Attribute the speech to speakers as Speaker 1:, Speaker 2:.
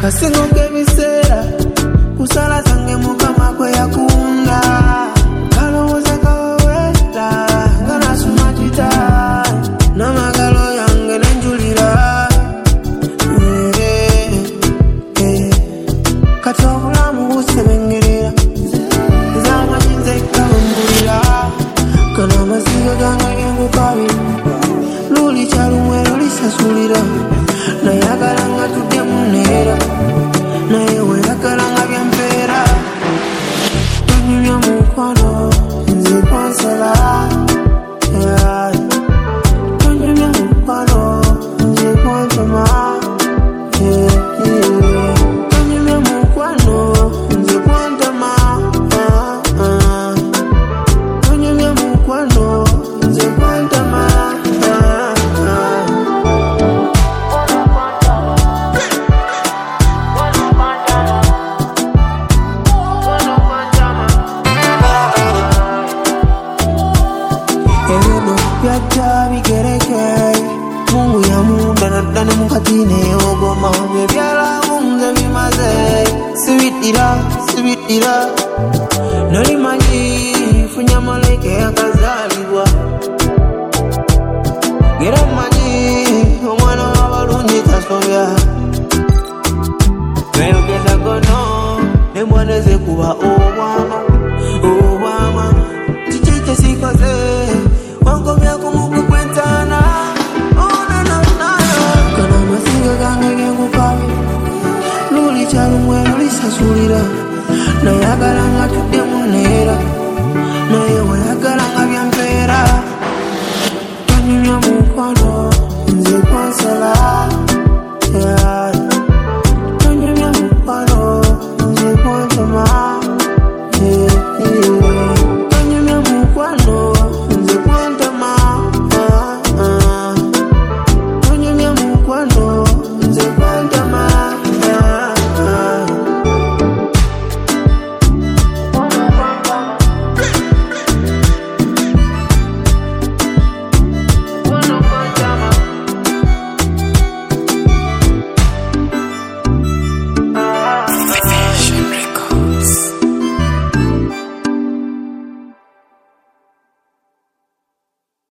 Speaker 1: Kasingo kebisera kusala sange mukama kwe yakunda kalowoza kaweta ngana sumatita namagalo yange nenjulira katobulamu busebengerera zamanyinze kawumbulira kana amasiga gange gengukabi luli kyalumwe luli sasulira nayagalanga tudde munera naye weyagalanga byampeera tonyumya mukwano nze kwansala tonyumya mukwano nze kwantama tonyumya mukwano nze kwantama tonyumya mukwano nze kwantama Mungu ya muda nadane mukatine ogoma Ngebyala munze bimaze Sibitira Nali manyi funya maleke yakazalibwa Gera manyi omwana wabalungi tasobya Gayogeza gono Nemwaneze kuba obwama Chichiche sikoze Wankomya kumuku kwentana luli kyalumwe luli sasulira nayagalanga tudde munera naye weyagalanga byampeera tonyumya mukwano